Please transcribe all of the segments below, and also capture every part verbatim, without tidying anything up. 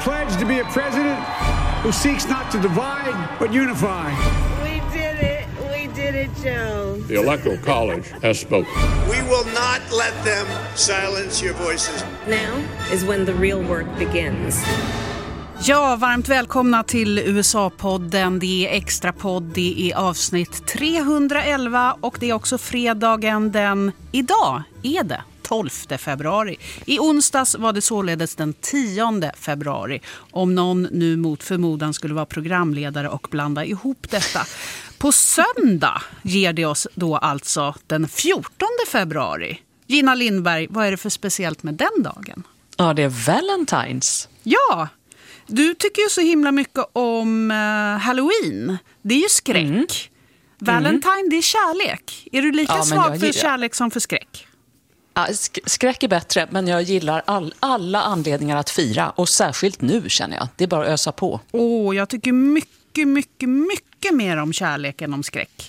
pledge to be a president who seeks not to divide but unify. We did it. We did it, Joe. The Electoral College has spoken. We will not let them silence your voices. Now is when the real work begins. Ja, varmt välkomna till U S A-podden. Det är extra podd, det är avsnitt trehundraelva och det är också fredagen den, idag är det tolfte februari. I onsdags var det således den tionde februari. Om någon nu mot förmodan skulle vara programledare och blanda ihop detta. På söndag ger det oss då alltså den fjortonde februari. Gina Lindberg, vad är det för speciellt med den dagen? Ja, det är Valentine's. Ja, du tycker ju så himla mycket om uh, Halloween. Det är ju skräck. Mm. Valentine, mm. det är kärlek. Är du lika ja, svag för kärlek som för skräck? Ja, skräck är bättre, men jag gillar all, alla anledningar att fira. Och särskilt nu, känner jag. Det är bara att ösa på. Åh, oh, jag tycker mycket, mycket, mycket mer om kärlek än om skräck.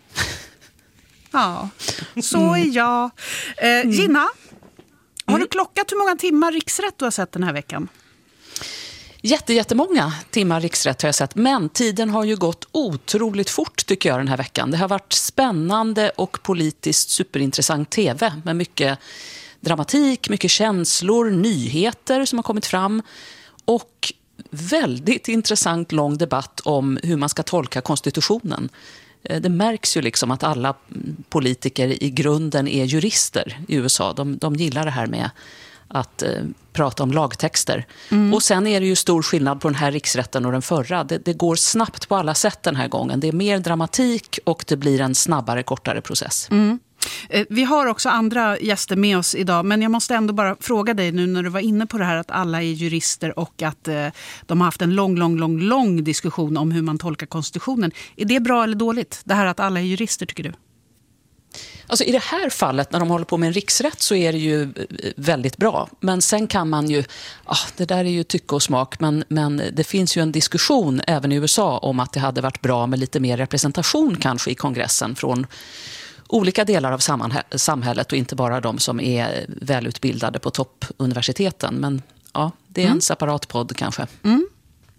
Ja, så är jag. Eh, Gina, mm. har du klockat hur många timmar riksrätt du har sett den här veckan? Jätte, jättemånga timmar riksrätt har jag sett, men tiden har ju gått otroligt fort tycker jag den här veckan. Det har varit spännande och politiskt superintressant tv med mycket dramatik, mycket känslor, nyheter som har kommit fram och väldigt intressant lång debatt om hur man ska tolka konstitutionen. Det märks ju liksom att alla politiker i grunden är jurister i U S A. De, de gillar det här med att eh, prata om lagtexter. Mm. Och sen är det ju stor skillnad på den här riksrätten och den förra. Det, det går snabbt på alla sätt den här gången. Det är mer dramatik och det blir en snabbare, kortare process. Mm. Eh, vi har också andra gäster med oss idag, men jag måste ändå bara fråga dig nu när du var inne på det här att alla är jurister och att eh, de har haft en lång, lång, lång, lång diskussion om hur man tolkar konstitutionen. Är det bra eller dåligt? Det här att alla är jurister, tycker du? Alltså i det här fallet när de håller på med en riksrätt så är det ju väldigt bra. Men sen kan man ju, ah, det där är ju tycke och smak, men, men det finns ju en diskussion även i U S A om att det hade varit bra med lite mer representation kanske i kongressen från olika delar av samhället och inte bara de som är välutbildade på toppuniversiteten. Men ja, det är mm. en separat podd kanske. Mm.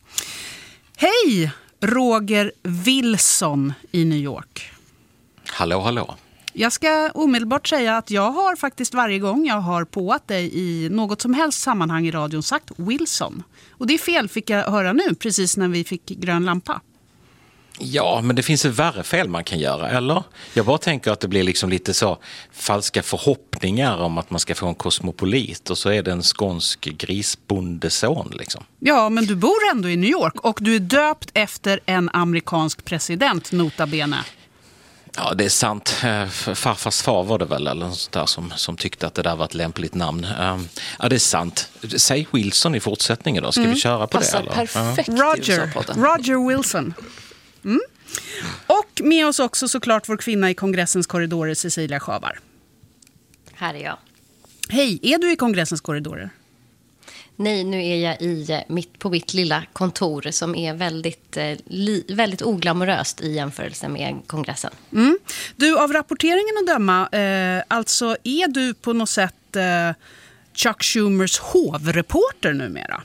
Hej, Roger Wilson i New York. Hallå, hallå. Jag ska omedelbart säga att jag har faktiskt varje gång jag har påat dig i något som helst sammanhang i radion sagt Wilson. Och det är fel fick jag höra nu, precis när vi fick grön lampa. Ja, men det finns ett värre fel man kan göra, eller? Jag bara tänker att det blir liksom lite så falska förhoppningar om att man ska få en kosmopolit och så är det en skånsk grisbondeson liksom. Ja, men du bor ändå i New York och du är döpt efter en amerikansk president, nota bene. Ja, det är sant. Farfars far var det väl eller något sånt där som, som tyckte att det där var ett lämpligt namn. Ja, det är sant. Säg Wilson i fortsättningen då. Ska mm. vi köra på Passar det? Eller? Perfekt. Roger, Roger Wilson. Mm. Och med oss också såklart vår kvinna i kongressens korridorer, Cecilia Schabar. Här är jag. Hej, är du i kongressens korridorer? Nej, nu är jag i mitt, på mitt lilla kontor som är väldigt, eh, li, väldigt oglamoröst i jämförelse med kongressen. Mm. Du, av rapporteringen att döma, eh, alltså är du på något sätt eh, Chuck Schumers hovreporter numera?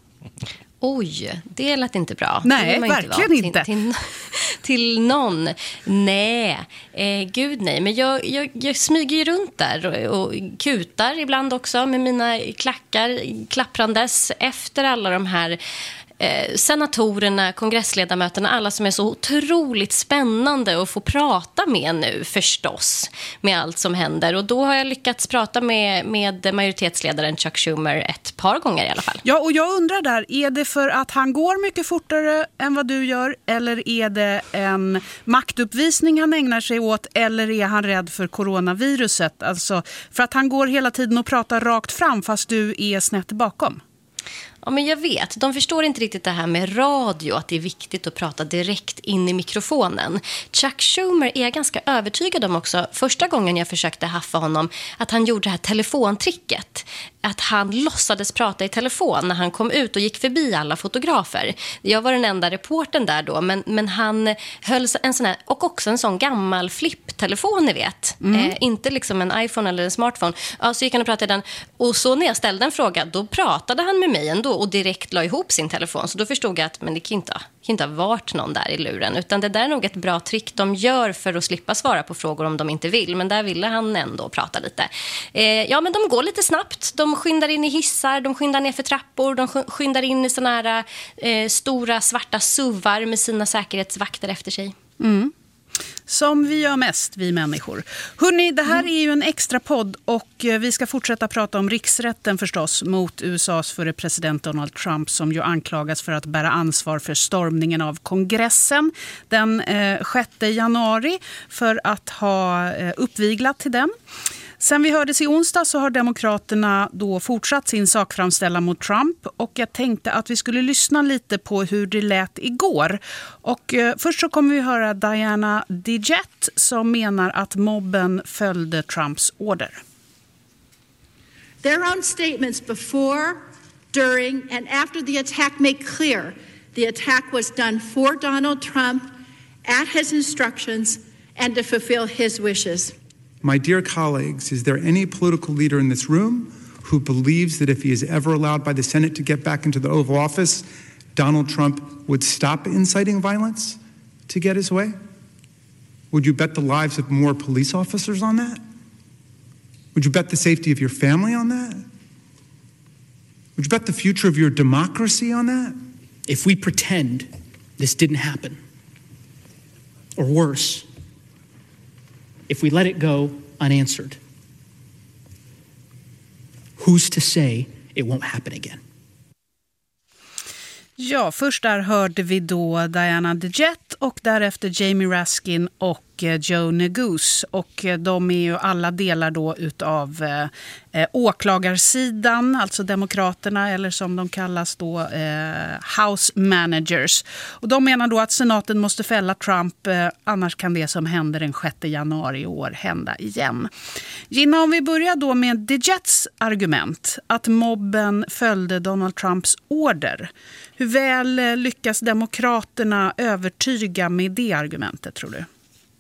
Oj, det lät inte bra. Nej, verkligen inte. inte. Till, till, till någon. Nej, eh, gud nej. Men jag, jag, jag smyger ju runt där och, och kutar ibland också med mina klackar klapprandes efter alla de här eh, senatorerna, kongressledamöterna, alla som är så otroligt spännande att få prata med nu förstås med allt som händer. Och då har jag lyckats prata med, med majoritetsledaren Chuck Schumer ett par gånger i alla fall. Ja, och jag undrar där, är det för att han går mycket fortare än vad du gör eller är det en maktuppvisning han ägnar sig åt eller är han rädd för coronaviruset? Alltså för att han går hela tiden och pratar rakt fram fast du är snett bakom. Ja, men jag vet. De förstår inte riktigt det här med radio, att det är viktigt att prata direkt in i mikrofonen. Chuck Schumer är ganska övertygad om också, första gången jag försökte haffa honom, att han gjorde det här telefontricket. Att han låtsades prata i telefon när han kom ut och gick förbi alla fotografer. Jag var den enda reporten där då, men, men han höll en sån här, och också en sån gammal flipptelefon, ni vet. Mm. Eh, inte liksom en iPhone eller en smartphone. Ja, så gick han och pratade i den. Och så när jag ställde en fråga, då pratade han med mig ändå och direkt la ihop sin telefon. Så då förstod jag att men det kan inte, kan inte ha varit någon där i luren. Utan det där är nog ett bra trick de gör för att slippa svara på frågor om de inte vill. Men där ville han ändå prata lite. Eh, ja, men de går lite snabbt. De skyndar in i hissar, de skyndar ner för trappor. De skyndar in i såna här eh, stora svarta suvar med sina säkerhetsvakter efter sig. Mm. Som vi gör mest, vi människor. Hörrni, det här är ju en extra podd och vi ska fortsätta prata om riksrätten förstås mot U S A:s förre president Donald Trump som ju anklagas för att bära ansvar för stormningen av kongressen den eh, sjätte januari för att ha eh, uppviglat till den. Sen vi hördes i onsdag så har Demokraterna då fortsatt sin sakframställan mot Trump och jag tänkte att vi skulle lyssna lite på hur det lät igår. Och eh, först så kommer vi höra Diana DeJette som menar att mobben följde Trumps order. Their own statements before, during and after the attack make clear the attack was done for Donald Trump at his instructions and to fulfill his wishes. My dear colleagues, is there any political leader in this room who believes that if he is ever allowed by the Senate to get back into the Oval Office, Donald Trump would stop inciting violence to get his way? Would you bet the lives of more police officers on that? Would you bet the safety of your family on that? Would you bet the future of your democracy on that? If we pretend this didn't happen, or worse, if we let it go unanswered, who's to say it won't happen again? Ja, först där hörde vi då Diana DeJette och därefter Jamie Raskin och Joe Neguse. Och de är ju alla delar då utav eh, åklagarsidan, alltså demokraterna eller som de kallas då eh, House Managers. Och de menar då att senaten måste fälla Trump, eh, annars kan det som hände den sjätte januari i år hända igen. Gina, om vi börjar då med DeJettes argument att mobben följde Donald Trumps order. Hur väl lyckas demokraterna övertyga med det argumentet, tror du?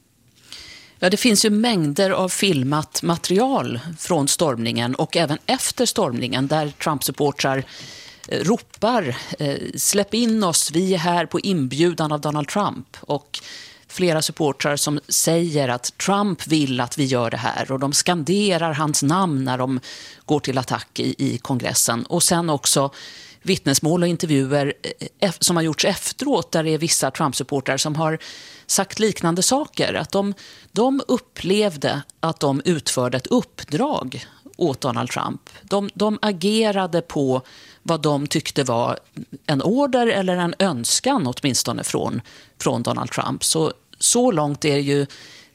Ja, det finns ju mängder av filmat material från stormningen och även efter stormningen där Trump-supportrar eh, ropar eh, släpp in oss, vi är här på inbjudan av Donald Trump, och flera supportrar som säger att Trump vill att vi gör det här och de skanderar hans namn när de går till attack i, i kongressen. Och sen också vittnesmål och intervjuer som har gjorts efteråt där det är vissa Trump-supportrar som har sagt liknande saker. Att de, de upplevde att de utförde ett uppdrag åt Donald Trump. De, de agerade på vad de tyckte var en order eller en önskan åtminstone från, från Donald Trump. Så, så långt är det ju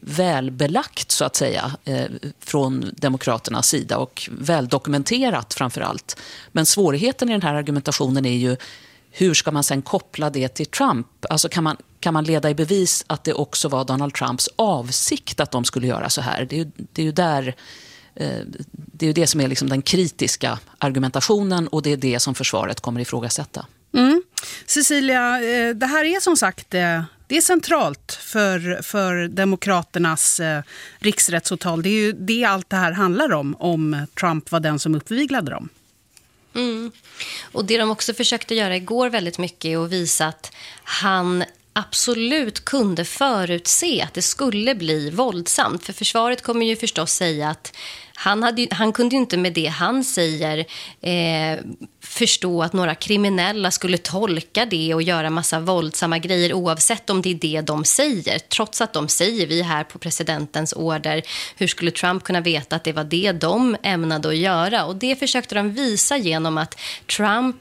välbelagt så att säga eh, från demokraternas sida och väldokumenterat framför allt. Men svårigheten i den här argumentationen är ju hur ska man sen koppla det till Trump? Alltså kan man, kan man leda i bevis att det också var Donald Trumps avsikt att de skulle göra så här? Det är ju, det är ju där eh, det är ju det som är liksom den kritiska argumentationen och det är det som försvaret kommer ifrågasätta. Mm. Cecilia, det här är som sagt det är centralt för, för demokraternas eh, riksrättsåtal. Det är ju det allt det här handlar om, om Trump var den som uppviglade dem. Mm. Och det de också försökte göra igår väldigt mycket är att visa att han absolut kunde förutse att det skulle bli våldsamt. För försvaret kommer ju förstås säga att han, hade, han kunde ju inte med det han säger eh, förstå att några kriminella skulle tolka det och göra massa våldsamma grejer oavsett om det är det de säger. Trots att de säger vi är här på presidentens order. Hur skulle Trump kunna veta att det var det de ämnade att göra? Och det försökte de visa genom att Trump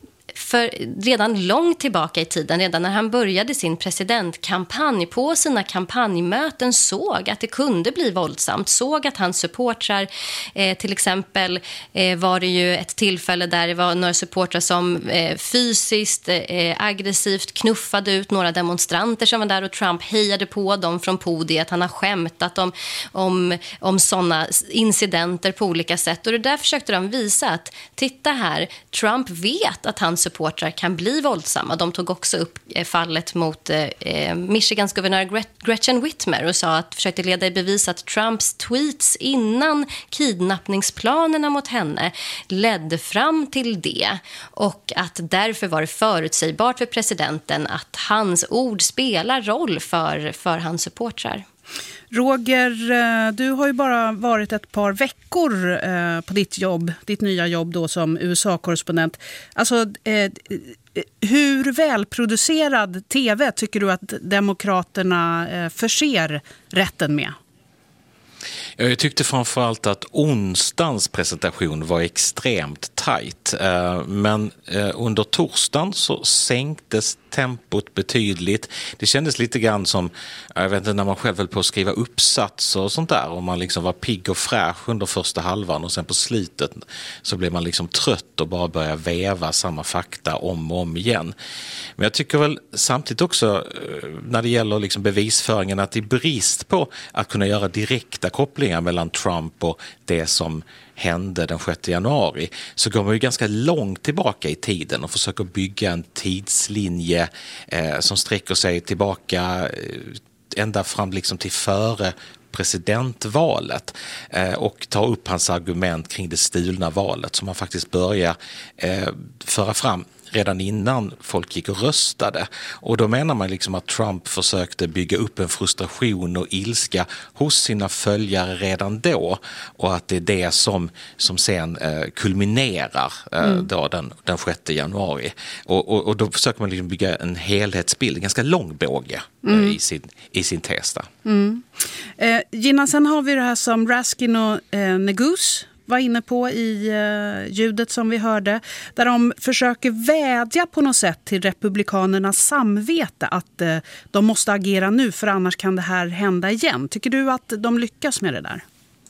för redan långt tillbaka i tiden, redan när han började sin presidentkampanj, på sina kampanjmöten såg att det kunde bli våldsamt, såg att hans supportrar, eh, till exempel eh, var det ju ett tillfälle där det var några supportrar som eh, fysiskt eh, aggressivt knuffade ut några demonstranter som var där och Trump hejade på dem från podiet. Han har skämtat om, om, om sådana incidenter på olika sätt och det där försökte de visa att titta här, Trump vet att hans hans supportrar kan bli våldsamma. De tog också upp fallet mot eh, Michigans guvernör Gretchen Whitmer och sa att försökte leda i bevis att Trumps tweets innan kidnappningsplanerna mot henne ledde fram till det, och att därför var det förutsägbart för presidenten att hans ord spelar roll för, för hans supportrar. Roger, du har ju bara varit ett par veckor eh, på ditt jobb, ditt nya jobb då som U S A-korrespondent. Alltså, eh, hur välproducerad tv tycker du att demokraterna eh, förser rätten med? Jag tyckte framförallt att onsdagens presentation var extremt tajt. Men under torsdagen så sänktes tempot betydligt. Det kändes lite grann som, jag vet inte, när man själv höll på att skriva uppsatser och sånt där. Och man liksom var pigg och fräsch under första halvan och sen på slutet så blev man liksom trött och bara började väva samma fakta om och om igen. Men jag tycker väl samtidigt också när det gäller liksom bevisföringen att det är brist på att kunna göra direkta kopplingar mellan Trump och det som hände den sjätte januari, så går man ju ganska långt tillbaka i tiden och försöker bygga en tidslinje eh, som sträcker sig tillbaka eh, ända fram liksom till före presidentvalet eh, och ta upp hans argument kring det stulna valet som man faktiskt börjar eh, föra fram redan innan folk gick och röstade. Och då menar man liksom att Trump försökte bygga upp en frustration och ilska hos sina följare redan då, och att det är det som, som sen eh, kulminerar eh, mm. då den, den sjätte januari. Och, och, och då försöker man liksom bygga en helhetsbild, en ganska lång båge mm. eh, i, sin, i sin tes där. Mm. Eh, Gina, sen har vi det här som Raskin och eh, Negus var inne på i uh, ljudet som vi hörde, där de försöker vädja på något sätt till republikanernas samvete att uh, de måste agera nu, för annars kan det här hända igen. Tycker du att de lyckas med det där?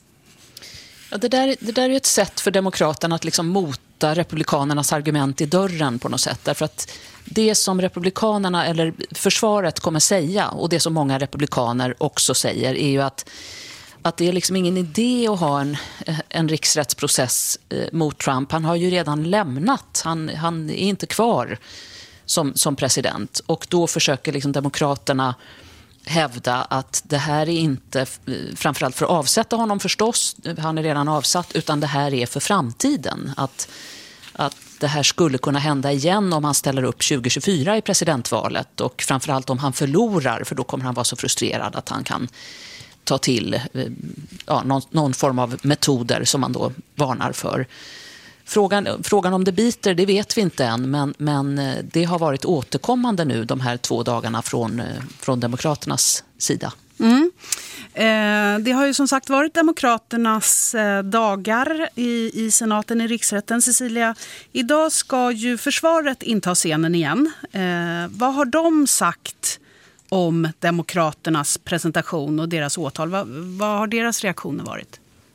Ja, det där, det där är ett sätt för demokraterna att liksom mota republikanernas argument i dörren på något sätt. Därför att det som republikanerna eller försvaret kommer säga, och det som många republikaner också säger, är ju att att det är liksom ingen idé att ha en, en riksrättsprocess eh, mot Trump. Han har ju redan lämnat. Han, han är inte kvar som, som president. Och då försöker liksom demokraterna hävda att det här är inte, framförallt för att avsätta honom förstås, han är redan avsatt, utan det här är för framtiden. Att, att det här skulle kunna hända igen om han ställer upp tjugo tjugofyra i presidentvalet, och framförallt om han förlorar, för då kommer han vara så frustrerad att han kan ta till ja, någon, någon form av metoder som man då varnar för. Frågan, frågan om det biter, det vet vi inte än, men, men det har varit återkommande nu de här två dagarna från, från demokraternas sida. Mm. Eh, det har ju som sagt varit demokraternas eh, dagar i, i senaten i riksrätten. Cecilia, idag ska ju försvaret inta scenen igen. Eh, vad har de sagt om demokraternas presentation och deras åtal? Vad, vad har deras reaktioner varit?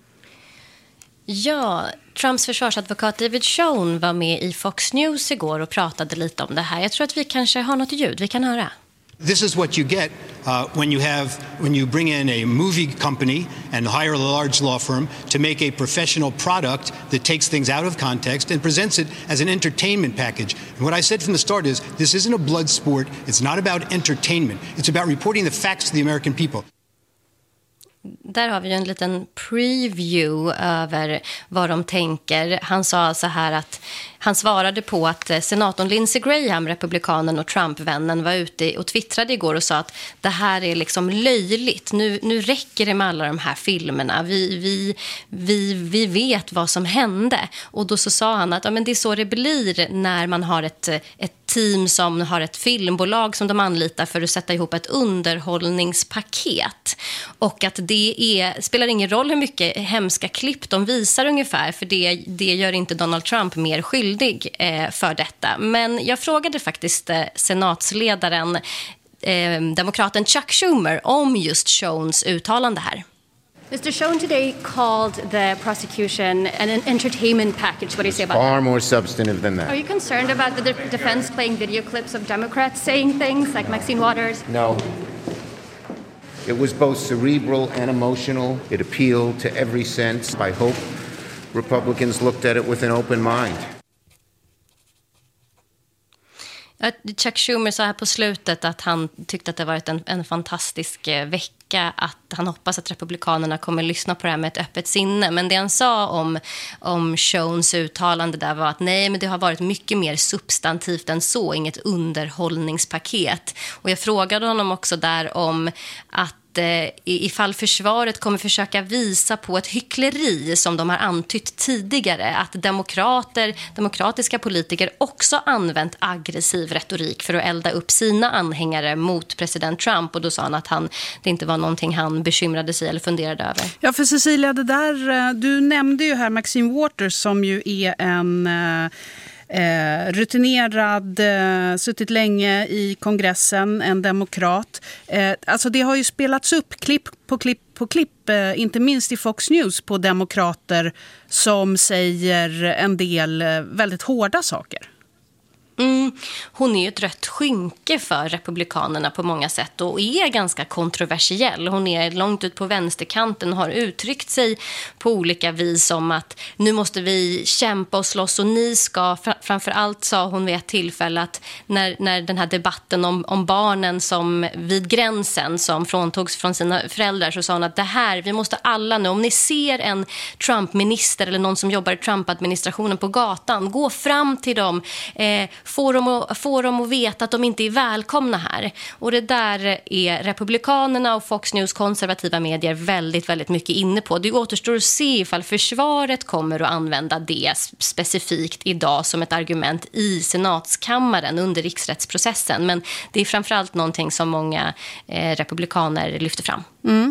Ja, Trumps försvarsadvokat David Schoen var med i Fox News igår och pratade lite om det här. Jag tror att vi kanske har något ljud vi kan höra. This is what you get uh, when you have when you bring in a movie company and hire a large law firm to make a professional product that takes things out of context and presents it as an entertainment package. And what I said from the start is this isn't a blood sport. It's not about entertainment. It's about reporting the facts to the American people. Där har vi en liten preview över vad de tänker. Han sa så här att han svarade på att senatorn Lindsey Graham, republikanen och Trump-vännen, var ute och twittrade igår och sa att det här är liksom löjligt. Nu, nu räcker det med alla de här filmerna. Vi, vi, vi, vi vet vad som hände. Och då så sa han att ja, men det är så det blir när man har ett, ett team som har ett filmbolag som de anlitar för att sätta ihop ett underhållningspaket. Och att det är, spelar ingen roll hur mycket hemska klipp de visar ungefär, för det, det gör inte Donald Trump mer skyldig eh, för detta. Men jag frågade faktiskt eh, senatsledaren, eh, demokraten Chuck Schumer, om just Schoens uttalande här. Mister Schoen today called the prosecution an entertainment package. What do you say about Far that? more substantive than that. Are you concerned about the de- defense playing video clips of Democrats saying things like Maxine Waters? No. It was both cerebral and emotional. It appealed to every sense. I hope Republicans looked at it with an open mind. Chuck Schumer sa här på slutet att han tyckte att det varit en, en fantastisk vecka, att han hoppas att republikanerna kommer lyssna på det här med ett öppet sinne. Men det han sa om, om Shows uttalande där var att nej, men det har varit mycket mer substantivt än så, inget underhållningspaket. Och jag frågade honom också där om att ifall försvaret kommer försöka visa på ett hyckleri som de har antytt tidigare, att demokrater, demokratiska politiker också använt aggressiv retorik för att elda upp sina anhängare mot president Trump. Och då sa han att han, det inte var någonting han bekymrade sig eller funderade över. Ja, för Cecilia, det där, du nämnde ju här Maxine Waters som ju är en Eh, rutinerad, eh, suttit länge i kongressen, en demokrat. Eh, alltså det har ju spelats upp klipp på klipp på klipp, eh, inte minst i Fox News, på demokrater som säger en del eh, väldigt hårda saker. Mm, hon är ju ett rött skynke för republikanerna på många sätt och är ganska kontroversiell. Hon är långt ut på vänsterkanten och har uttryckt sig på olika vis om att nu måste vi kämpa och slåss och ni ska, framförallt sa hon vid ett tillfälle att när, när den här debatten om, om barnen som vid gränsen som fråntogs från sina föräldrar, så sa hon att det här, vi måste alla nu, om ni ser en Trump-minister eller någon som jobbar i Trump-administrationen på gatan, gå fram till dem, eh, Får dem, att, får dem att veta att de inte är välkomna här. Och det där är republikanerna och Fox News, konservativa medier, väldigt, väldigt mycket inne på. Det återstår att se ifall försvaret kommer att använda det specifikt idag som ett argument i senatskammaren under riksrättsprocessen. Men det är framförallt någonting som många eh, republikaner lyfter fram. Mm.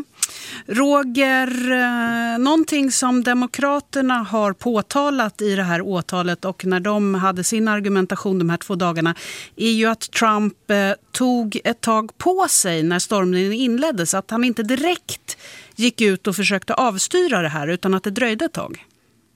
Roger, någonting som demokraterna har påtalat i det här åtalet och när de hade sin argumentation de här två dagarna är ju att Trump tog ett tag på sig när stormningen inleddes, att han inte direkt gick ut och försökte avstyra det här utan att det dröjde ett tag.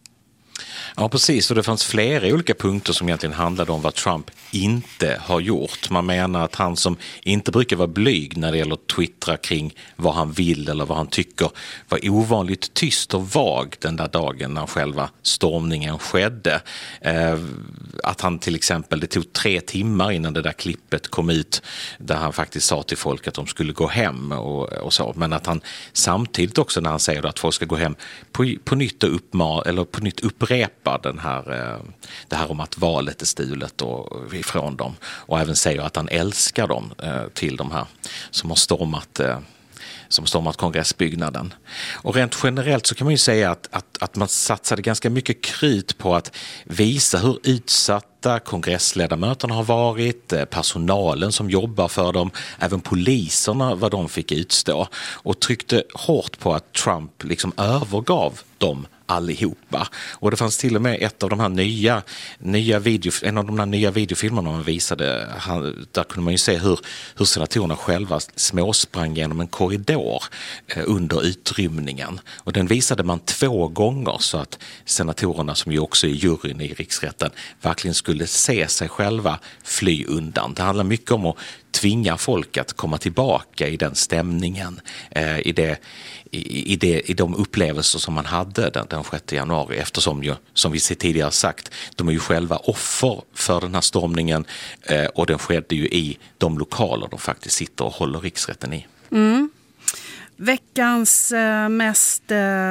Ja, precis. Och det fanns flera olika punkter som egentligen handlade om vad Trump inte har gjort. Man menar att han som inte brukar vara blyg när det gäller att twittra kring vad han vill eller vad han tycker var ovanligt tyst och vag den där dagen när själva stormningen skedde. Eh, att han till exempel, det tog tre timmar innan det där klippet kom ut där han faktiskt sa till folk att de skulle gå hem och, och så. Men att han samtidigt också när han säger att folk ska gå hem på, på nytt och uppma, eller på nytt upprepa den här, det här om att valet är stulet och ifrån dem. Och även säger att han älskar dem till de här som har stormat, som har stormat kongressbyggnaden. Och rent generellt så kan man ju säga att, att, att man satsade ganska mycket krut på att visa hur utsatta kongressledamöterna har varit, personalen som jobbar för dem, även poliserna vad de fick utstå. Och tryckte hårt på att Trump liksom övergav dem allihopa. Och det fanns till och med ett av de här nya, nya video, en av de här nya videofilmerna man visade, där kunde man ju se hur, hur senatorerna själva småsprang genom en korridor eh, under utrymningen. Och den visade man två gånger så att senatorerna, som ju också är juryn i riksrätten, verkligen skulle se sig själva fly undan. Det handlar mycket om att tvinga folk att komma tillbaka i den stämningen, eh, i, det, i, i, det, i de upplevelser som man hade den, den sjätte januari, eftersom ju, som vi tidigare sagt, de är ju själva offer för den här stormningen eh, och den skedde ju i de lokaler de faktiskt sitter och håller riksrätten i. Mm. Veckans mest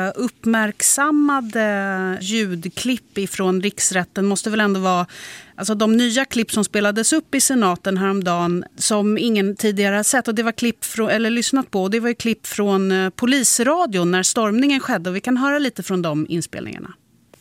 uppmärksammade ljudklipp ifrån riksrätten måste väl ändå vara alltså de nya klipp som spelades upp i senaten häromdagen som ingen tidigare har sett. Och det var klipp från, eller lyssnat på, och det var ju klipp från polisradion när stormningen skedde. Och vi kan höra lite från de inspelningarna.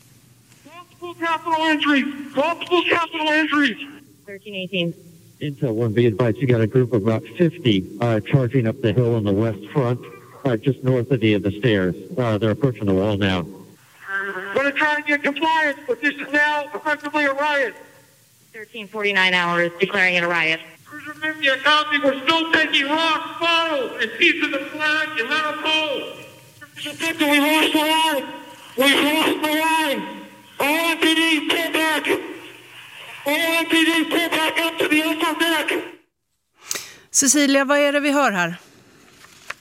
Capital entries! Multiple capital entries! thirteen eighteen. Intel one, be advised, you got a group of about fifty uh, charging up the hill on the west front, uh, just north of the, of the stairs. Uh, they're approaching the wall now. We're going to try to get compliance, but this is now effectively a riot. thirteen forty-nine hours declaring it a riot. Cruiser fifty, a copy. We're still taking rocks, bottles, and pieces of flag and metal poles. Cruiser fifty, we lost the line. We lost the line. All M P D, pull back. All M P D, pull back up to the upper deck. Cecilia, vad är det vi hör här?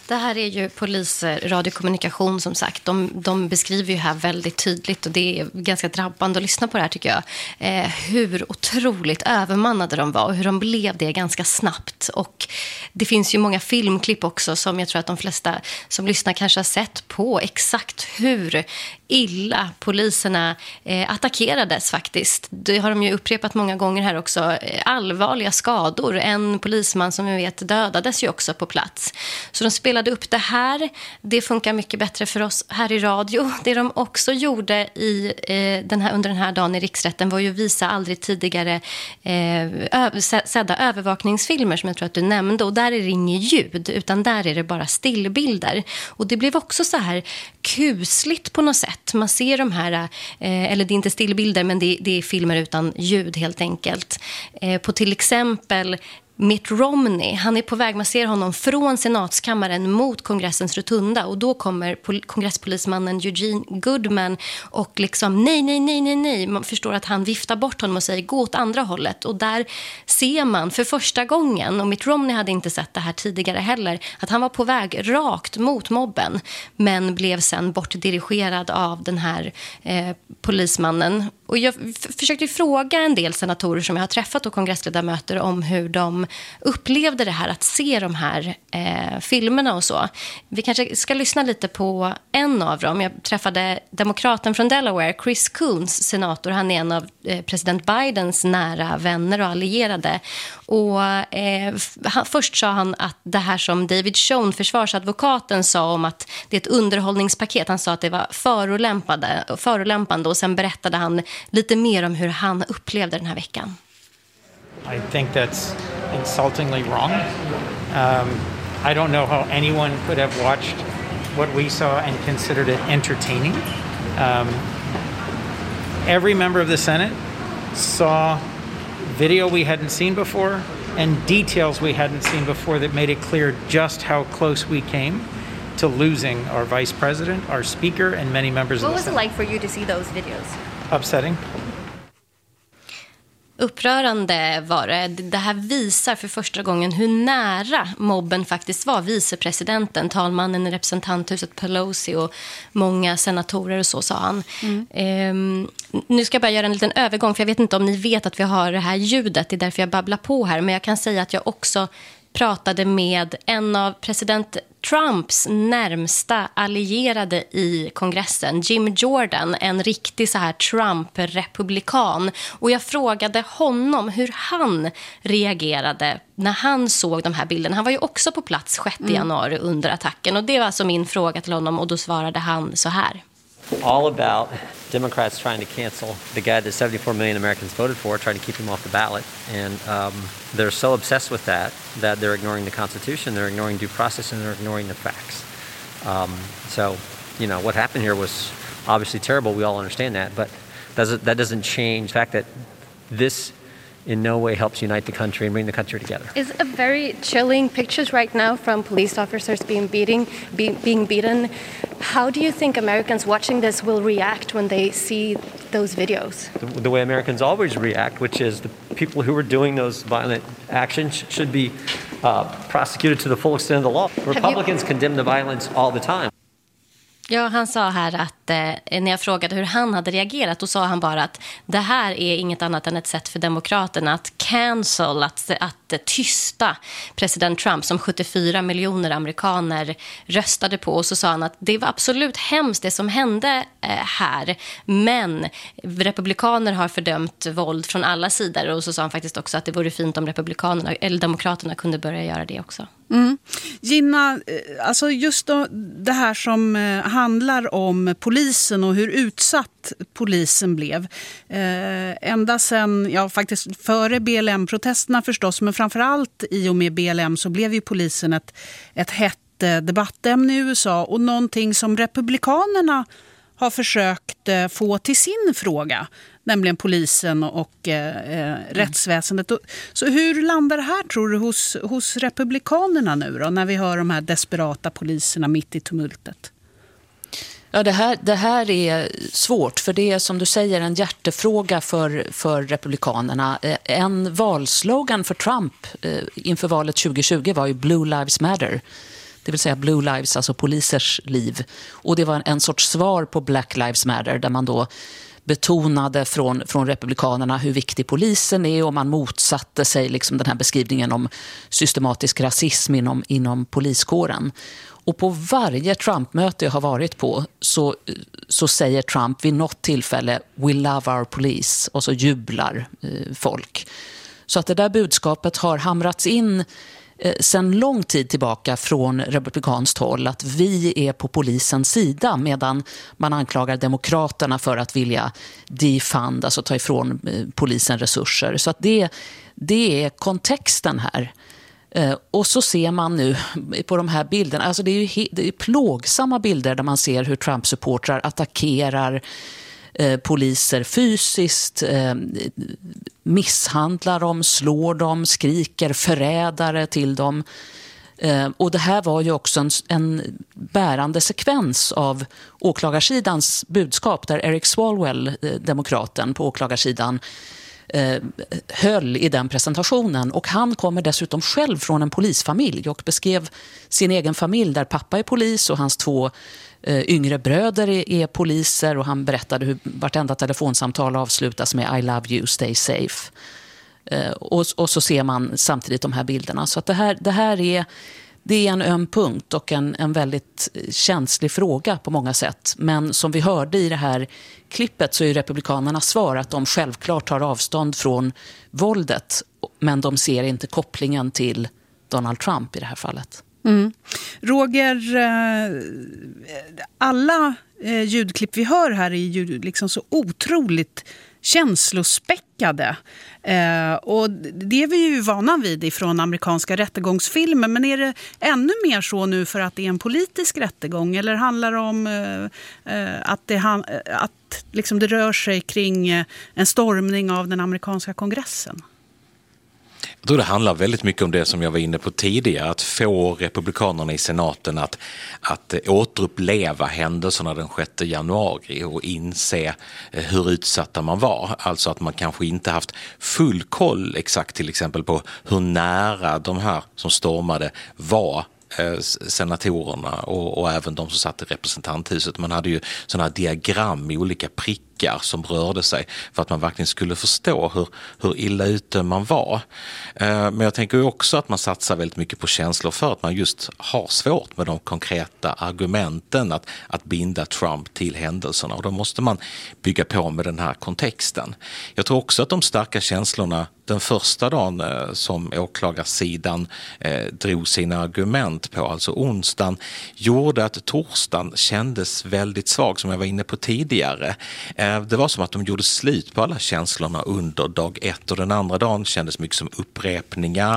Det här är ju polisradiokommunikation som sagt. De, de beskriver ju här väldigt tydligt och det är ganska drabbande att lyssna på det här tycker jag. Eh, hur otroligt övermannade de var och hur de blev det ganska snabbt. Och det finns ju många filmklipp också som jag tror att de flesta som lyssnar kanske har sett på exakt hur illa poliserna eh, attackerades faktiskt. Det har de ju upprepat många gånger här också. Allvarliga skador. En polisman som vi vet dödades ju också på plats. Så de spelade upp det här. Det funkar mycket bättre för oss här i radio. Det de också gjorde i, eh, den här, under den här dagen i riksrätten var ju att visa aldrig tidigare eh, ö- sedda övervakningsfilmer som jag tror att du nämnde. Och där är det inget ljud utan där är det bara stillbilder. Och det blev också så här kusligt på något sätt. Man ser de här, eh, eller det är inte stillbilder men det, det är filmer utan ljud helt enkelt. Eh, på till exempel Mitt Romney, han är på väg, man ser honom från senatskammaren mot kongressens rotunda och då kommer pol- kongresspolismannen Eugene Goodman och liksom nej, nej, nej, nej, nej. Man förstår att han viftar bort honom och säger gå åt andra hållet och där ser man för första gången, och Mitt Romney hade inte sett det här tidigare heller, att han var på väg rakt mot mobben men blev sen bortdirigerad av den här eh, polismannen. Och jag f- försökte fråga en del senatorer som jag har träffat och kongressledamöter om hur de upplevde det här att se de här eh, filmerna och så. Vi kanske ska lyssna lite på en av dem. Jag träffade demokraten från Delaware, Chris Coons, senator. Han är en av eh, president Bidens nära vänner och allierade. Och eh, han, först sa han att det här som David Schoen, försvarsadvokaten, sa om att det är ett underhållningspaket. Han sa att det var förolämpande, förolämpande och sen berättade han lite mer om hur han upplevde den här veckan. I think that's insultingly wrong. Um, I don't know how anyone could have watched what we saw and considered it entertaining. Um, every member of the Senate saw video we hadn't seen before and details we hadn't seen before that made it clear just how close we came to losing our vice president, our speaker, and many members what of the Senate. What was it like for you to see those videos? Upsetting. Upprörande var det. Det här visar för första gången hur nära mobben faktiskt var. Vicepresidenten, talmannen i representanthuset Pelosi och många senatorer och så, sa han. Mm. Ehm, nu ska jag bara göra en liten övergång för jag vet inte om ni vet att vi har det här ljudet. Det är därför jag babblar på här. Men jag kan säga att jag också pratade med en av president Trumps närmsta allierade i kongressen, Jim Jordan, en riktig så här Trump-republikan. Och jag frågade honom hur han reagerade när han såg de här bilderna. Han var ju också på plats sjätte januari under attacken och det var alltså min fråga till honom och då svarade han så här. All about Democrats trying to cancel the guy that seventy-four million Americans voted for, trying to keep him off the ballot. And um, they're so obsessed with that that they're ignoring the Constitution, they're ignoring due process, and they're ignoring the facts. Um, so, you know, what happened here was obviously terrible. We all understand that. But doesn't, that doesn't change the fact that this in no way helps unite the country and bring the country together. It's a very chilling pictures right now from police officers being beating, be, being beaten. How do you think Americans watching this will react when they see those videos? The, the way Americans always react, which is the people who were doing those violent actions should be uh, prosecuted to the full extent of the law. Republicans you... condemn the violence all the time. Ja, han sa här att eh, när jag frågade hur han hade reagerat, då sa han bara att det här är inget annat än ett sätt för demokraterna att cancel, att, att tysta president Trump som sjuttiofyra miljoner amerikaner röstade på. Och så sa han att det var absolut hemskt det som hände eh, här, men republikaner har fördömt våld från alla sidor. Och så sa han faktiskt också att det vore fint om republikanerna eller demokraterna kunde börja göra det också. Mm. Gina, alltså just då, det här som eh, handlar om polisen och hur utsatt polisen blev. Eh, ända sedan, ja faktiskt före B L M-protesterna förstås, men framförallt i och med B L M så blev ju polisen ett, ett hett eh, debattämne i U S A och någonting som republikanerna har försökt eh, få till sin fråga, nämligen polisen och eh, mm. rättsväsendet. Så hur landar det här, tror du, hos, hos republikanerna nu då, när vi hör de här desperata poliserna mitt i tumultet? Ja, det här, det här är svårt, för det är som du säger en hjärtefråga för, för republikanerna. En valslogan för Trump inför valet tjugo tjugo var ju Blue Lives Matter. det vill säga Blue Lives, alltså polisers liv. Och det var en, en sorts svar på Black Lives Matter, där man då betonade från, från republikanerna hur viktig polisen är, och man motsatte sig liksom den här beskrivningen om systematisk rasism inom, inom poliskåren. Och på varje Trump-möte jag har varit på så, så säger Trump vid något tillfälle "We love our police", och så jublar eh, folk. Så att det där budskapet har hamrats in eh, sedan lång tid tillbaka från republikanskt håll, att vi är på polisens sida, medan man anklagar demokraterna för att vilja defund, alltså ta ifrån eh, polisen resurser. Så att det, det är kontexten här. Uh, och så ser man nu på de här bilderna, alltså det är ju he- det är plågsamma bilder där man ser hur Trump-supportrar attackerar uh, poliser fysiskt, uh, misshandlar dem, slår dem, skriker förrädare till dem. Uh, och det här var ju också en, en bärande sekvens av åklagarsidans budskap, där Eric Swalwell, uh, demokraten på åklagarsidan, Eh, höll i den presentationen. Och han kommer dessutom själv från en polisfamilj och beskrev sin egen familj, där pappa är polis och hans två eh, yngre bröder är, är poliser, och han berättade hur vartenda telefonsamtal avslutas med "I love you, stay safe". Eh, och, och så ser man samtidigt de här bilderna. Så att det här, det här är Det är en öm punkt och en, en väldigt känslig fråga på många sätt. Men som vi hörde i det här klippet så är republikanernas svar att de självklart tar avstånd från våldet, men de ser inte kopplingen till Donald Trump i det här fallet. Mm. Roger, alla ljudklipp vi hör här är ju liksom så otroligt känslospäckade. Eh, och det är vi ju vana vid ifrån amerikanska rättegångsfilmer. Men är det ännu mer så nu för att det är en politisk rättegång? Eller handlar det om eh, att, det, att liksom det rör sig kring en stormning av den amerikanska kongressen? Jag tror det handlar väldigt mycket om det som jag var inne på tidigare, att få republikanerna i senaten att, att återuppleva händelserna den sjätte januari och inse hur utsatta man var. Alltså att man kanske inte haft full koll exakt till exempel på hur nära de här som stormade var senatorerna och, och även de som satt i representanthuset. Man hade ju sådana här diagram i olika prickar som rörde sig för att man verkligen skulle förstå hur, hur illa ute man var. Men jag tänker ju också att man satsar väldigt mycket på känslor för att man just har svårt med de konkreta argumenten att, att binda Trump till händelserna, och då måste man bygga på med den här kontexten. Jag tror också att de starka känslorna den första dagen eh, som åklagarsidan eh, drog sina argument på, alltså onsdagen, gjorde att torsdagen kändes väldigt svag, som jag var inne på tidigare. Eh, det var som att de gjorde slut på alla känslorna under dag ett, och den andra dagen kändes mycket som upprepningar,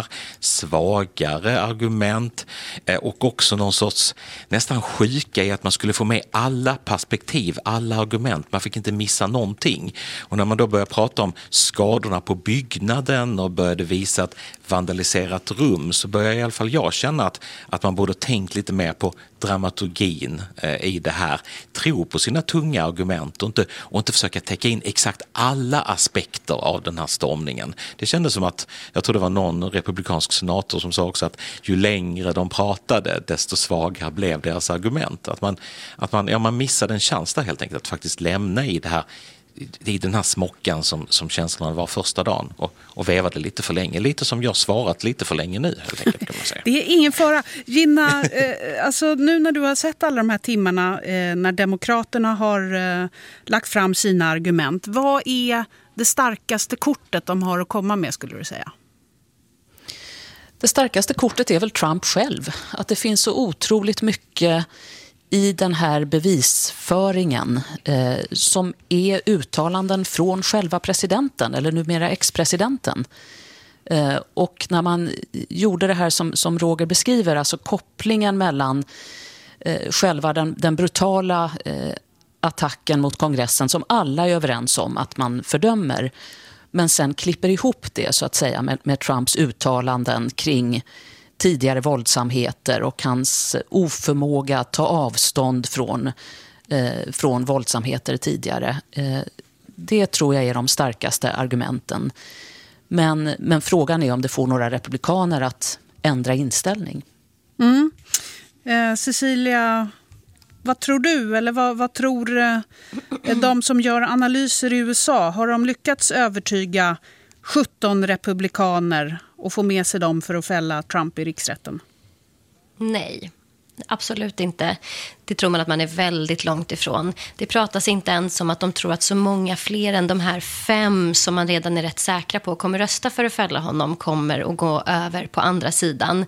svagare argument eh, och också någon sorts nästan sjuka i att man skulle få med alla perspektiv, alla argument. Man fick inte missa någonting. Och när man då började prata om skadorna på byggnader och började visa ett vandaliserat rum, så började i alla fall jag känna att, att man borde tänkt lite mer på dramaturgin eh, i det här. Tro på sina tunga argument och inte, och inte försöka täcka in exakt alla aspekter av den här stormningen. Det kändes som att, jag tror det var någon republikansk senator som sa också att ju längre de pratade desto svagare blev deras argument. Att man, att man, ja, man missade en chans där helt enkelt att faktiskt lämna i det här i den här smockan som, som känslorna var första dagen och, och vevade lite för länge. Lite som jag svarat lite för länge nu, helt enkelt, kan man säga. Det är ingen fara. Gina, eh, alltså nu när du har sett alla de här timmarna eh, när demokraterna har eh, lagt fram sina argument, vad är det starkaste kortet de har att komma med, skulle du säga? Det starkaste kortet är väl Trump själv. Att det finns så otroligt mycket i den här bevisföringen eh, som är uttalanden från själva presidenten, eller numera ex-presidenten. Eh, och när man gjorde det här som, som Roger beskriver, alltså kopplingen mellan eh, själva den, den brutala eh, attacken mot kongressen som alla är överens om att man fördömer, men sen klipper ihop det så att säga med, med Trumps uttalanden kring tidigare våldsamheter och hans oförmåga att ta avstånd från, eh, från våldsamheter tidigare. Eh, det tror jag är de starkaste argumenten. Men, men frågan är om det får några republikaner att ändra inställning. Mm. Eh, Cecilia, vad tror du? Eller vad, vad tror eh, de som gör analyser i U S A? Har de lyckats övertyga sjutton republikaner och få med sig dem för att fälla Trump i riksrätten? Nej. Absolut inte. Det tror man att man är väldigt långt ifrån. Det pratas inte ens om att de tror att så många fler än de här fem som man redan är rätt säkra på kommer rösta för att fälla honom kommer att gå över på andra sidan.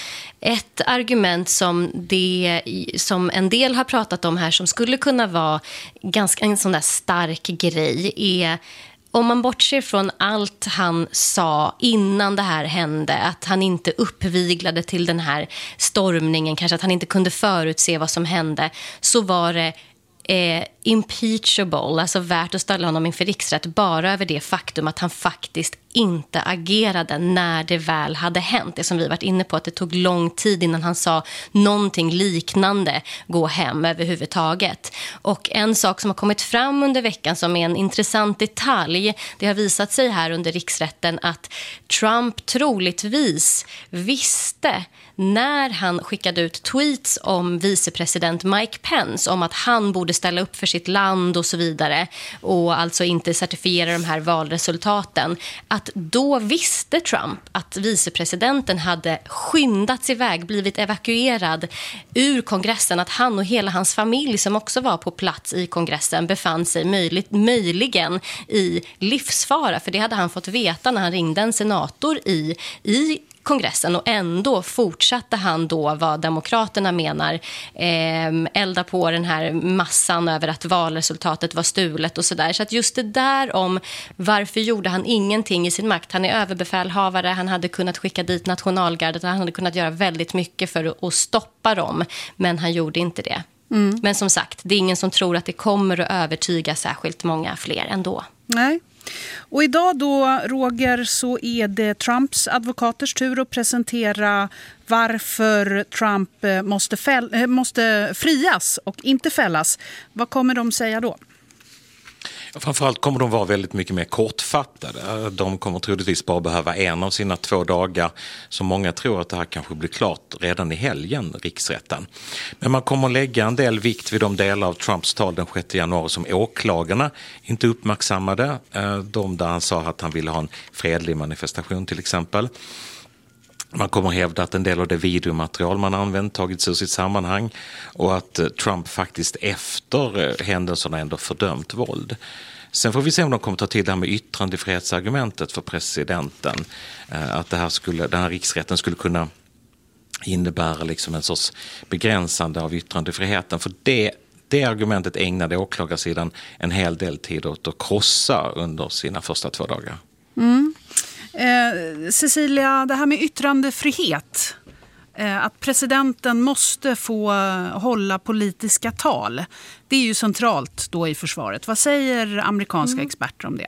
Ett argument som, det, som en del har pratat om här som skulle kunna vara ganska en sån där stark grej är... Om man bortser från allt han sa innan det här hände, att han inte uppviglade till den här stormningen, kanske att han inte kunde förutse vad som hände, så var det eh, impeachable, alltså värt att ställa honom inför riksrätt bara över det faktum att han faktiskt inte agerade när det väl hade hänt. Det som vi varit inne på, att det tog lång tid innan han sa någonting liknande gå hem överhuvudtaget. Och en sak som har kommit fram under veckan som är en intressant detalj, det har visat sig här under riksrätten att Trump troligtvis visste när han skickade ut tweets om vicepresident Mike Pence om att han borde ställa upp för sitt land och så vidare och alltså inte certifiera de här valresultaten, att då visste Trump att vicepresidenten hade skyndats iväg, blivit evakuerad ur kongressen, att han och hela hans familj som också var på plats i kongressen befann sig möjligt, möjligen i livsfara, för det hade han fått veta när han ringde en senator i, i kongressen, och ändå fortsatte han då vad demokraterna menar eh, elda på den här massan över att valresultatet var stulet och sådär. Så att just det där om varför gjorde han ingenting i sin makt. Han är överbefälhavare, han hade kunnat skicka dit nationalgardet, han hade kunnat göra väldigt mycket för att stoppa dem, men han gjorde inte det. Mm. Men som sagt, det är ingen som tror att det kommer att övertyga särskilt många fler ändå. Nej. Och idag då, Roger, så är det Trumps advokaters tur att presentera varför Trump måste, fäll- måste frias och inte fällas. Vad kommer de säga då? Framförallt kommer de vara väldigt mycket mer kortfattade. De kommer troligtvis bara behöva en av sina två dagar. Så många tror att det här kanske blir klart redan i helgen, riksrätten. Men man kommer lägga en del vikt vid de delar av Trumps tal den sjätte januari som åklagarna inte uppmärksammade. De där han sa att han ville ha en fredlig manifestation till exempel. Man kommer hävda att en del av det videomaterial man använt tagits ur sitt sammanhang och att Trump faktiskt efter händelserna ändå fördömt våld. Sen får vi se om de kommer ta till det här med yttrandefrihetsargumentet för presidenten. Att det här skulle, den här riksrätten skulle kunna innebära liksom en sorts begränsande av yttrandefriheten. För det, det argumentet ägnade åklagarsidan en hel del tid åt att krossa under sina första två dagar. Mm. Eh, Cecilia, det här med yttrandefrihet, eh, att presidenten måste få hålla politiska tal, det är ju centralt då i försvaret. Vad säger amerikanska mm. experter om det?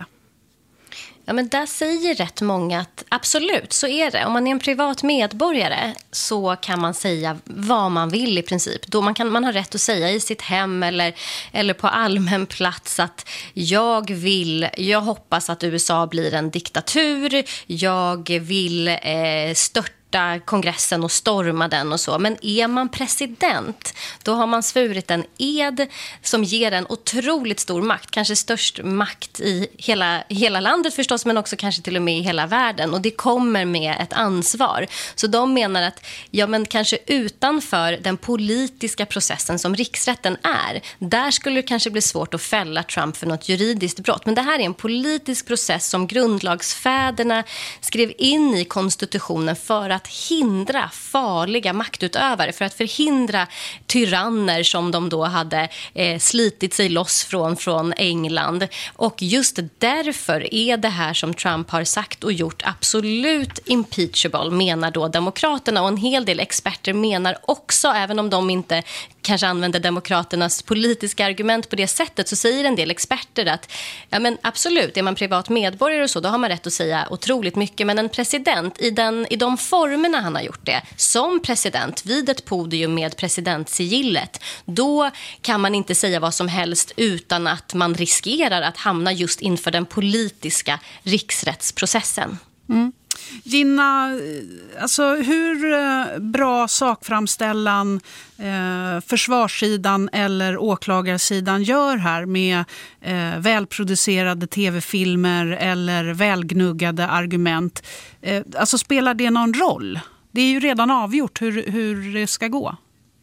Ja, men där säger rätt många att absolut, så är det. Om man är en privat medborgare så kan man säga vad man vill i princip. Då man, kan, man har rätt att säga i sitt hem eller, eller på allmän plats att jag vill, jag hoppas att U S A blir en diktatur, jag vill eh, störta kongressen och storma den och så. Men är man president, då har man svurit en ed som ger en otroligt stor makt. Kanske störst makt i hela, hela landet förstås, men också kanske till och med i hela världen. Och det kommer med ett ansvar. Så de menar att ja, men kanske utanför den politiska processen som riksrätten är, där skulle det kanske bli svårt att fälla Trump för något juridiskt brott. Men det här är en politisk process som grundlagsfäderna skrev in i konstitutionen för att hindra farliga maktutövare, för att förhindra tyranner som de då hade eh, slitit sig loss från från England. Och just därför är det här som Trump har sagt och gjort absolut impeachable, menar då demokraterna, och en hel del experter menar också, även om de inte kanske använder demokraternas politiska argument på det sättet, så säger en del experter att ja, men absolut, är man privat medborgare och så, då har man rätt att säga otroligt mycket, men en president i, den, i de formerna han har gjort det, som president vid ett podium med presidentsigillet, då kan man inte säga vad som helst utan att man riskerar att hamna just inför den politiska riksrättsprocessen. Mm. Gina, alltså hur bra sakframställan eh, försvarssidan eller åklagarsidan gör här med eh, välproducerade tv-filmer eller välgnuggade argument, eh, alltså spelar det någon roll? Det är ju redan avgjort hur, hur det ska gå.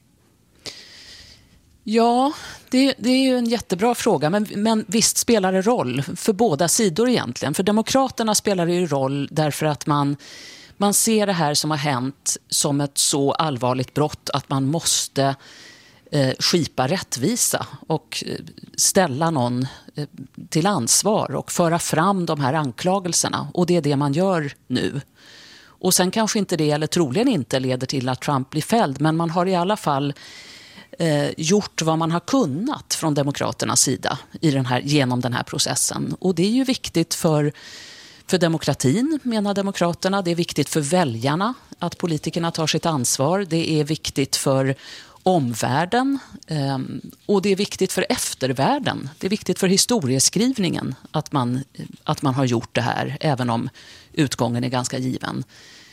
Ja, det, det är ju en jättebra fråga, men, men visst spelar det roll för båda sidor egentligen. För Demokraterna spelar det ju roll därför att man, man ser det här som har hänt som ett så allvarligt brott att man måste eh, skipa rättvisa och eh, ställa någon eh, till ansvar och föra fram de här anklagelserna. Och det är det man gör nu. Och sen kanske inte det, eller troligen inte, leder till att Trump blir fälld, men man har i alla fall Eh, gjort vad man har kunnat från Demokraternas sida i den här, genom den här processen. Och det är ju viktigt för, för demokratin, menar Demokraterna. Det är viktigt för väljarna att politikerna tar sitt ansvar. Det är viktigt för omvärlden eh, och det är viktigt för eftervärlden. Det är viktigt för historieskrivningen att man, att man har gjort det här, även om utgången är ganska given.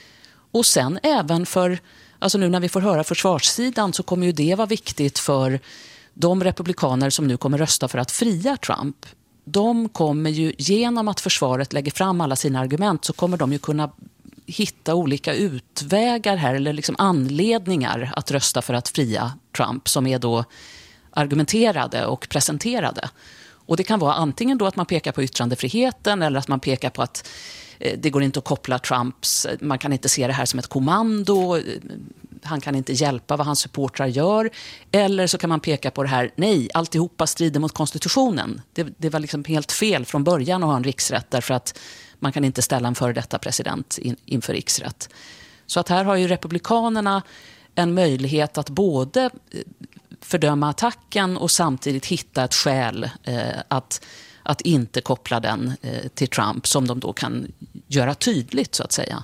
Och sen även för, alltså nu när vi får höra försvarssidan, så kommer ju det vara viktigt för de republikaner som nu kommer rösta för att fria Trump. De kommer ju, genom att försvaret lägger fram alla sina argument, så kommer de ju kunna hitta olika utvägar här, eller liksom anledningar att rösta för att fria Trump, som är då argumenterade och presenterade. Och det kan vara antingen då att man pekar på yttrandefriheten, eller att man pekar på att det går inte att koppla Trumps, man kan inte se det här som ett kommando, han kan inte hjälpa vad hans supportrar gör. Eller så kan man peka på det här, nej, alltihopa strider mot konstitutionen. Det, det var liksom helt fel från början att ha en riksrätt, därför att man kan inte ställa en före detta president in, inför riksrätt. Så att här har ju republikanerna en möjlighet att både fördöma attacken och samtidigt hitta ett skäl eh, att att inte koppla den eh, till Trump, som de då kan göra tydligt, så att säga.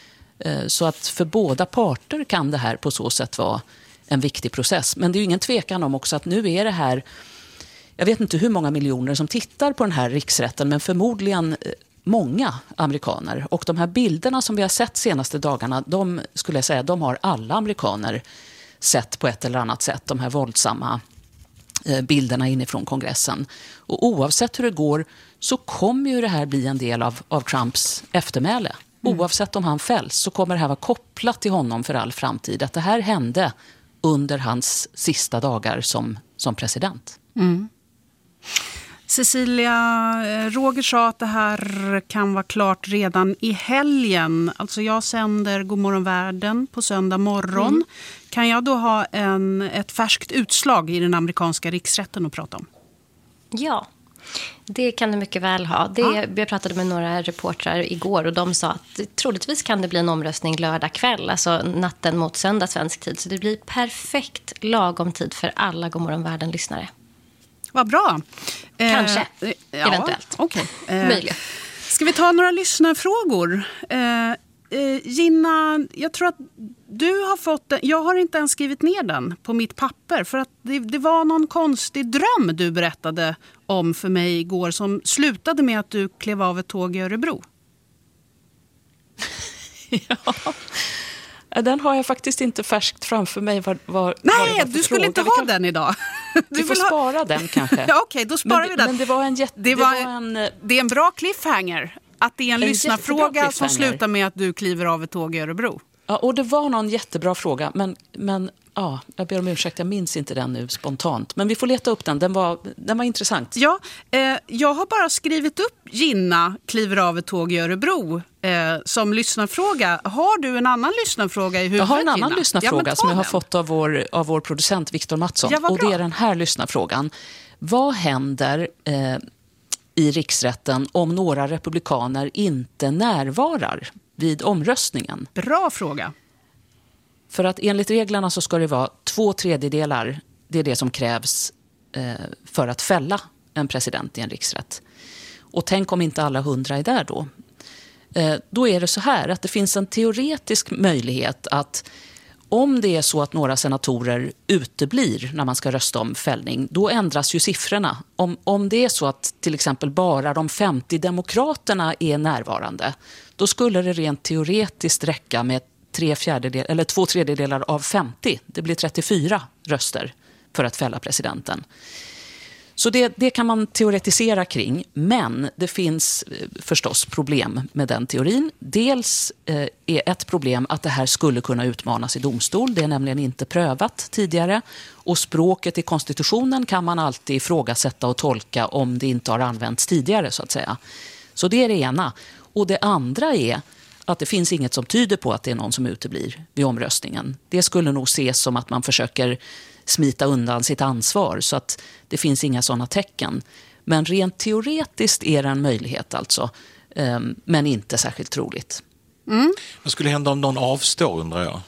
Eh, så att för båda parter kan det här på så sätt vara en viktig process. Men det är ju ingen tvekan om också att nu är det här, jag vet inte hur många miljoner som tittar på den här riksrätten, men förmodligen eh, många amerikaner. Och de här bilderna som vi har sett senaste dagarna, de skulle jag säga, de har alla amerikaner sett på ett eller annat sätt, de här våldsamma bilderna inifrån kongressen. Och oavsett hur det går så kommer ju det här bli en del av, av Trumps eftermäle. Mm. Oavsett om han fälls så kommer det här vara kopplat till honom för all framtid. Att det här hände under hans sista dagar som, som president. Mm. Cecilia, Roger sa att det här kan vara klart redan i helgen. Alltså jag sänder Godmorgon Världen på söndag morgon. Mm. Kan jag då ha en, ett färskt utslag i den amerikanska riksrätten att prata om? Ja, det kan du mycket väl ha. Det, ja. Jag pratade med några reportrar igår och de sa att troligtvis kan det bli en omröstning lördag kväll, alltså natten mot söndag svensk tid. Så det blir perfekt lagom tid för alla Godmorgon Världen-lyssnare. Vad bra. Kanske, eh, eventuellt. Ja, okay. eh, Möjligen. Ska vi ta några lyssnarfrågor? Eh, eh, Gina, jag tror att du har fått den. Jag har inte ens skrivit ner den på mitt papper, för att det, det var någon konstig dröm du berättade om för mig igår som slutade med att du klev av ett tåg i Örebro. Ja. Den har jag faktiskt inte färskt framför mig. Var, var, Nej, var du skulle fråga. inte ha kan... den idag. Du vi får ha... spara den kanske. Ja, okej, okay, då sparar men, vi den. Men det var en jätte... Det, var, det, var en... det är en bra cliffhanger. Att det är en, en lyssnarfråga som slutar med att du kliver av ett tåg i Örebro. Ja, och det var någon jättebra fråga. Men, men ja, jag ber om ursäkt, jag minns inte den nu spontant. Men vi får leta upp den, den var, den var intressant. Ja, eh, jag har bara skrivit upp Gina kliver av ett tåg i Örebro eh, som lyssnarfråga. Har du en annan lyssnarfråga i huvudet, Jag har en annan Gina? lyssnarfråga ja, som jag den. har fått av vår, av vår producent Victor Mattsson. Ja, och det är den här lyssnarfrågan. Vad händer eh, i riksrätten om några republikaner inte närvarar vid omröstningen? Bra fråga. För att enligt reglerna så ska det vara två tredjedelar, det är det som krävs eh, för att fälla en president i en riksrätt. Och tänk om inte alla hundra är där då. Eh, då är det så här att det finns en teoretisk möjlighet att om det är så att några senatorer uteblir när man ska rösta om fällning, då ändras ju siffrorna. Om, om det är så att till exempel bara de femtio demokraterna är närvarande, då skulle det rent teoretiskt räcka med tre fjärdedel, eller två tredjedelar av femtio. Det blir trettiofyra röster för att fälla presidenten. Så det, det kan man teoretisera kring, men det finns förstås problem med den teorin. Dels eh, är ett problem att det här skulle kunna utmanas i domstol. Det är nämligen inte prövat tidigare. Och språket i konstitutionen kan man alltid ifrågasätta och tolka om det inte har använts tidigare, så att säga. Så det är det ena. Och det andra är att det finns inget som tyder på att det är någon som uteblir vid omröstningen. Det skulle nog ses som att man försöker smita undan sitt ansvar, så att det finns inga sådana tecken. Men rent teoretiskt är det en möjlighet alltså, men inte särskilt troligt. Mm. Vad skulle hända om någon avstår, undrar jag?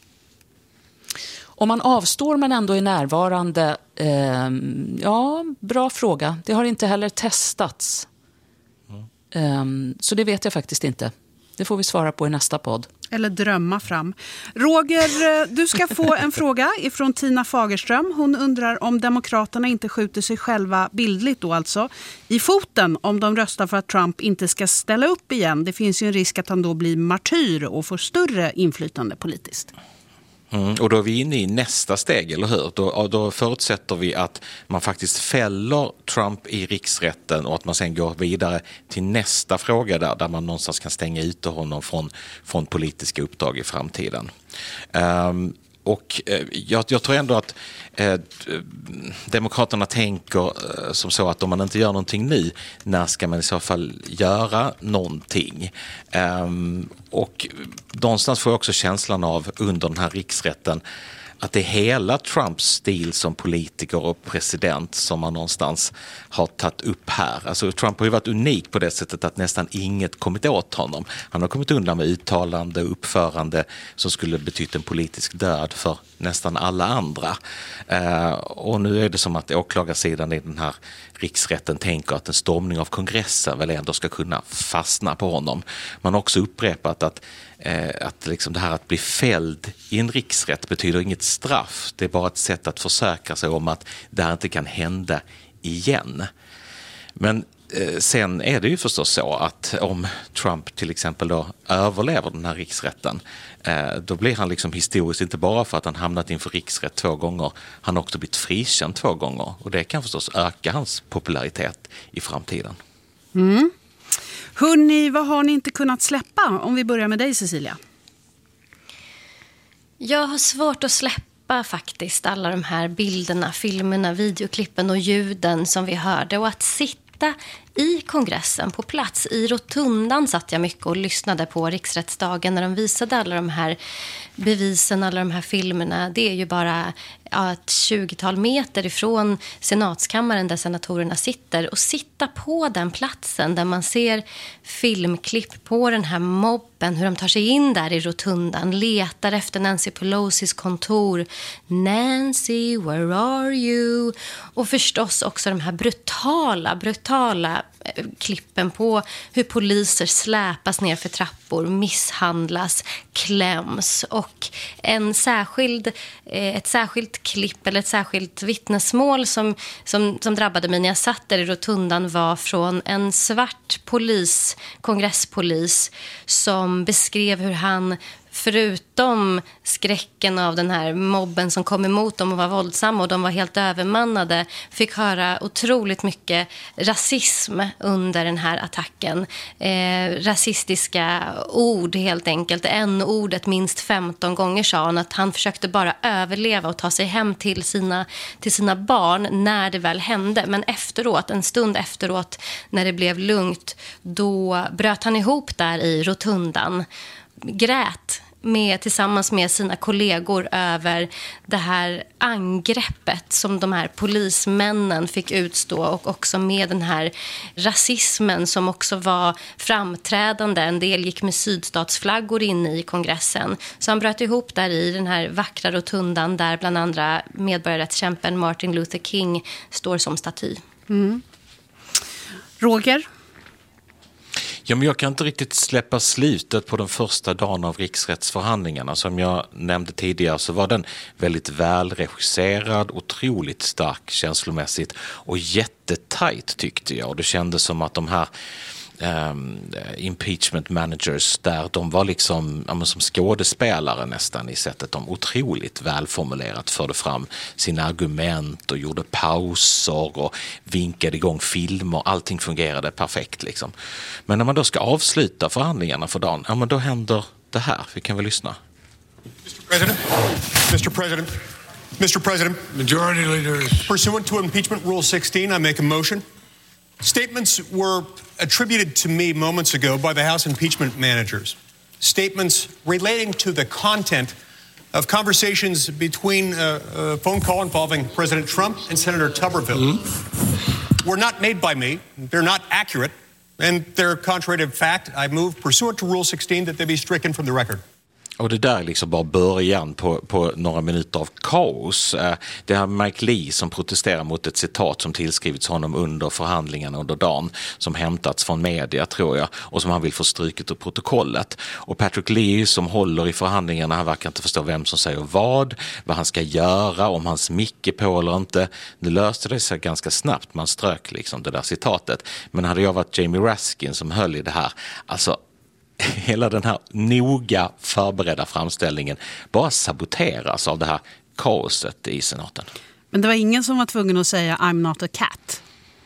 Om man avstår men ändå är närvarande, eh, ja, bra fråga. Det har inte heller testats. Mm. Eh, så det vet jag faktiskt inte. Det får vi svara på i nästa podd. Eller drömma fram. Roger, du ska få en fråga ifrån Tina Fagerström. Hon undrar om demokraterna inte skjuter sig själva bildligt då alltså i foten om de röstar för att Trump inte ska ställa upp igen. Det finns ju en risk att han då blir martyr och får större inflytande politiskt. Mm, och då är vi inne i nästa steg, eller hur? Då, då förutsätter vi att man faktiskt fäller Trump i riksrätten och att man sen går vidare till nästa fråga där, där man någonstans kan stänga ute honom från, från politiska uppdrag i framtiden. Um, Och eh, jag, jag tror ändå att eh, demokraterna tänker eh, som så att om man inte gör någonting nu, när ska man i så fall göra någonting? Eh, och någonstans får jag också känslan av under den här riksrätten att det är hela Trumps stil som politiker och president som man någonstans har tagit upp här. Alltså Trump har ju varit unik på det sättet att nästan inget kommit åt honom. Han har kommit undan med uttalande och uppförande som skulle betyda en politisk död för nästan alla andra. Eh, och nu är det som att åklagarsidan i den här riksrätten tänker att en stormning av kongressen väl ändå ska kunna fastna på honom. Man har också upprepat att Eh, att liksom det här att bli fälld i en riksrätt betyder inget straff. Det är bara ett sätt att försäkra sig om att det här inte kan hända igen. Men eh, sen är det ju förstås så att om Trump till exempel då överlever den här riksrätten, eh, då blir han liksom historiskt inte bara för att han hamnat inför riksrätt två gånger, han har också blivit frikänd två gånger. Och det kan förstås öka hans popularitet i framtiden. Mm. Hörrni, vad har ni inte kunnat släppa? Om vi börjar med dig, Cecilia. Jag har svårt att släppa faktiskt alla de här bilderna, filmerna, videoklippen och ljuden som vi hörde. Och att sitta i kongressen på plats i rotundan satt jag mycket och lyssnade på riksrättsdagen när de visade alla de här bevisen, alla de här filmerna. Det är ju bara ja, ett tjugotal meter ifrån senatskammaren där senatorerna sitter, och sitta på den platsen där man ser filmklipp på den här mobben, hur de tar sig in där i rotundan, letar efter Nancy Pelosis kontor. Nancy, where are you? Och förstås också de här brutala, brutala klippen på hur poliser släpas ner för trappor, misshandlas, kläms. Och en särskild, ett särskilt klipp eller ett särskilt vittnesmål som, som, som drabbade mig när jag satt där i rotundan var från en svart polis, kongresspolis, som beskrev hur han, förutom skräcken av den här mobben som kom emot dem och var våldsamma och de var helt övermannade, fick höra otroligt mycket rasism under den här attacken. Eh, rasistiska ord helt enkelt. En ordet minst femton gånger sa han, att han försökte bara överleva och ta sig hem till sina, till sina barn när det väl hände. Men efteråt, en stund efteråt när det blev lugnt, då bröt han ihop där i rotundan. Grät med, tillsammans med sina kollegor över det här angreppet som de här polismännen fick utstå, och också med den här rasismen som också var framträdande. En del gick med sydstatsflaggor in i kongressen. Så han bröt ihop där i den här vackra rotundan där bland andra medborgarrättskämpen Martin Luther King står som staty. Mm. Roger? Ja, men jag kan inte riktigt släppa slutet på den första dagen av riksrättsförhandlingarna. Som jag nämnde tidigare så var den väldigt välregisserad, otroligt stark känslomässigt och jättetajt tyckte jag. Och det kändes som att de här Um, impeachment managers där de var liksom ja, som skådespelare nästan i sättet de otroligt välformulerat förde fram sina argument och gjorde pauser och vinkade igång filmer. Allting fungerade perfekt liksom. Men när man då ska avsluta förhandlingarna för dagen, ja men då händer det här. Vi kan väl lyssna. mister President, mister President, mister President, Majority leaders. Pursuant to impeachment rule sixteen, I make a motion. Statements were attributed to me moments ago by the House impeachment managers. Statements relating to the content of conversations between a, a phone call involving President Trump and Senator Tuberville mm. were not made by me. They're not accurate, and they're contrary to fact. I move pursuant to Rule sixteen that they be stricken from the record. Och det där är liksom bara början på, på några minuter av kaos. Det är Mike Lee som protesterar mot ett citat som tillskrivits honom under förhandlingarna under dagen, som hämtats från media tror jag, och som han vill få stryket ur protokollet. Och Patrick Lee som håller i förhandlingarna, han verkar inte förstå vem som säger vad, vad han ska göra, om hans mick är på eller inte. Det löste det sig ganska snabbt, man strök liksom det där citatet. Men hade jag varit Jamie Raskin som höll i det här, alltså hela den här noga förberedda framställningen bara saboteras av det här kaoset i senaten. Men det var ingen som var tvungen att säga I'm not a cat.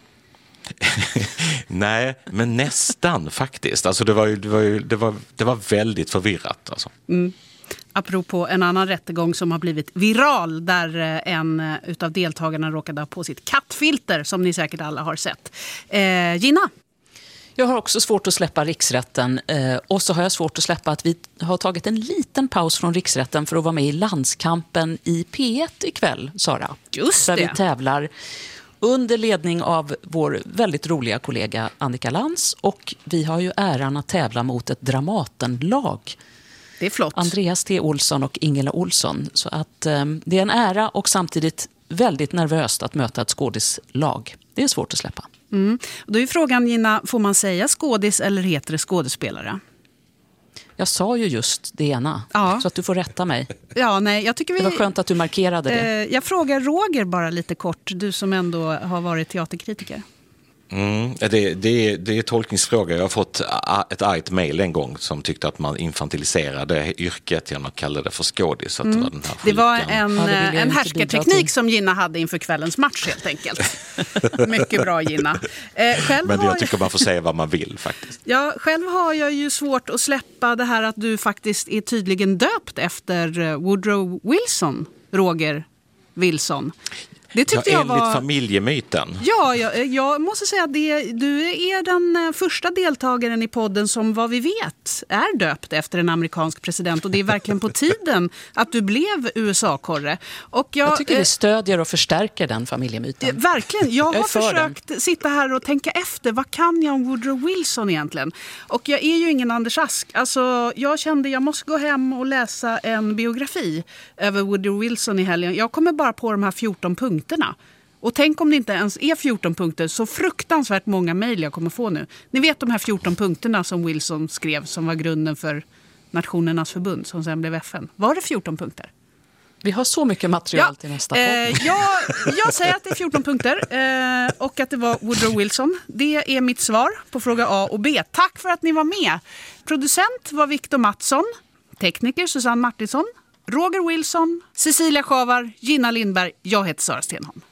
Nej, men nästan faktiskt. Alltså det var ju, det var ju, det var, det var väldigt förvirrat alltså. Mm. Apropå en annan rättegång som har blivit viral där en utav deltagarna råkade ha på sitt kattfilter som ni säkert alla har sett. Eh, Gina? Jag har också svårt att släppa riksrätten eh, och så har jag svårt att släppa att vi har tagit en liten paus från riksrätten för att vara med i landskampen i P ett ikväll, Sara. Just där det. vi tävlar under ledning av vår väldigt roliga kollega Annika Lantz, och vi har ju äran att tävla mot ett Dramatenlag. Det är flott. Andreas T. Olsson och Ingela Olsson. Så att eh, det är en ära och samtidigt väldigt nervöst att möta ett skådislag. Det är svårt att släppa. Mm. Då är frågan, Gina, får man säga skådis eller heter det skådespelare? Jag sa ju just det ena, ja. Så att du får rätta mig. Ja, nej, jag tycker vi, det var skönt att du markerade det. Eh, jag frågar Roger bara lite kort, du som ändå har varit teaterkritiker. Mm, det, det, det är tolkningsfråga. Jag har fått ett argt mejl en gång som tyckte att man infantiliserade yrket genom att kalla det för skådis. Mm. Det var, den här det var en, ja, det en härskarteknik som Gina hade inför kvällens match helt enkelt. Mycket bra, Gina. Eh, själv Men jag har tycker jag... man får säga vad man vill faktiskt. Ja, själv har jag ju svårt att släppa det här att du faktiskt är tydligen döpt efter Woodrow Wilson, Roger Wilson. Det tyckte ja, jag var... enligt familjemyten. Ja, jag, jag måste säga att det, du är den första deltagaren i podden som vad vi vet är döpt efter en amerikansk president. Och det är verkligen på tiden att du blev U S A-korre. Och jag, jag tycker vi stödjer och förstärker den familjemyten. Eh, verkligen. Jag, jag har försökt den. sitta här och tänka efter. Vad kan jag om Woodrow Wilson egentligen? Och jag är ju ingen Anders Ask. Alltså, jag kände jag måste gå hem och läsa en biografi över Woodrow Wilson i helgen. Jag kommer bara på de här fjorton punkterna. Och tänk om det inte ens är fjorton punkter, så fruktansvärt många mejl jag kommer få nu. Ni vet de här fjorton punkterna som Wilson skrev som var grunden för Nationernas förbund som sen blev F N. Var det fjorton punkter? Vi har så mycket material ja, till nästa podd. Eh, jag, jag säger att det är fjorton punkter eh, och att det var Woodrow Wilson. Det är mitt svar på fråga A och B. Tack för att ni var med. Producent var Victor Mattsson, tekniker Susanne Martinsson, Roger Wilson, Cecilia Schavar, Gina Lindberg. Jag heter Sara Stenholm.